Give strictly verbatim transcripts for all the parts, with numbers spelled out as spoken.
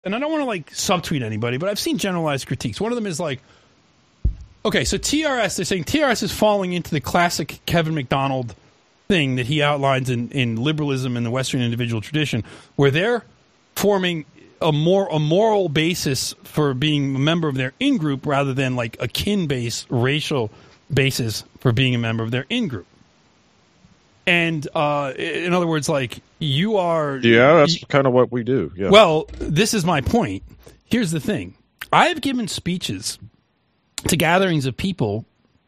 and I don't want to like subtweet anybody, but I've seen generalized critiques. One of them is like, okay, so T R S, they're saying T R S is falling into the classic Kevin McDonald thing that he outlines in, in liberalism and the Western individual tradition, where they're forming a more a moral basis for being a member of their in-group rather than like a kin-based racial basis for being a member of their in-group. And uh, in other words, like you are... Yeah, that's you, kind of what we do. Yeah. Well, this is my point. Here's the thing. I've given speeches to gatherings of people,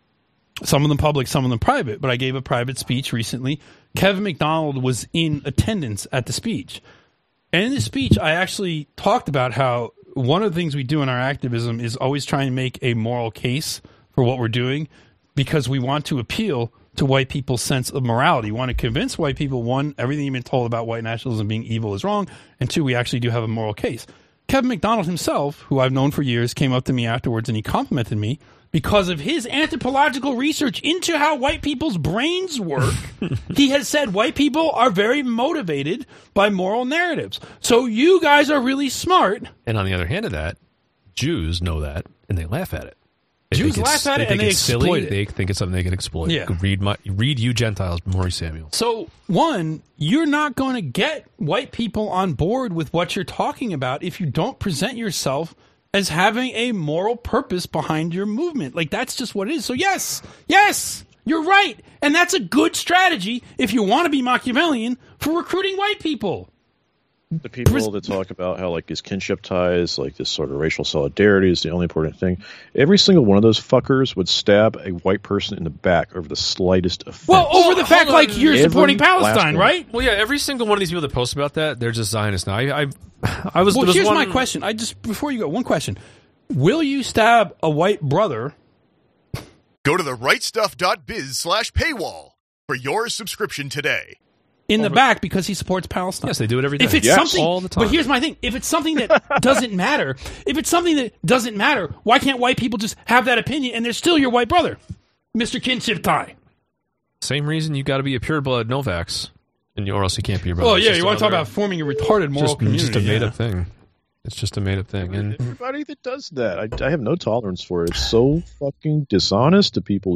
some of them public, some of them private, but I gave a private speech recently. Kevin McDonald was in attendance at the speech. And in the speech, I actually talked about how one of the things we do in our activism is always try and make a moral case for what we're doing because we want to appeal to white people's sense of morality. We want to convince white people, one, everything you've been told about white nationalism being evil is wrong, and two, we actually do have a moral case. Kevin McDonald himself, who I've known for years, came up to me afterwards and he complimented me because of his anthropological research into how white people's brains work. He has said white people are very motivated by moral narratives. So you guys are really smart. And on the other hand of that, Jews know that and they laugh at it. They Jews laugh at they it and they exploit silly. it. They think it's something they can exploit. Yeah. Read my, read You Gentiles, Maurice Samuel. So, one, you're not going to get white people on board with what you're talking about if you don't present yourself as having a moral purpose behind your movement. Like, that's just what it is. So, yes, yes, you're right. And that's a good strategy if you want to be Machiavellian for recruiting white people. The people that talk about how, like, these kinship ties, like this sort of racial solidarity is the only important thing. Every single one of those fuckers would stab a white person in the back over the slightest offense. Well, over the fact, like, you're Every supporting Palestine, right? Well, yeah, every single one of these people that post about that, they're just Zionists now. I, I, I was. Well, was here's one... my question. I just before you go, one question: will you stab a white brother? Go to the right stuff dot biz slash paywall for your subscription today. In the back because he supports Palestine. Yes, they do it every day. If it's yes. something, all the time. But here's my thing: if it's something that doesn't matter, if it's something that doesn't matter, why can't white people just have that opinion and they're still your white brother, Mister Kinship Tie? Same reason you got to be a pureblood Novax, and you, or else you can't be your brother. Oh yeah, you want to talk about forming a retarded moral just, community? Just a made yeah. up thing. It's just a made up thing. And everybody that does that, I, I have no tolerance for it. It's so fucking dishonest to people.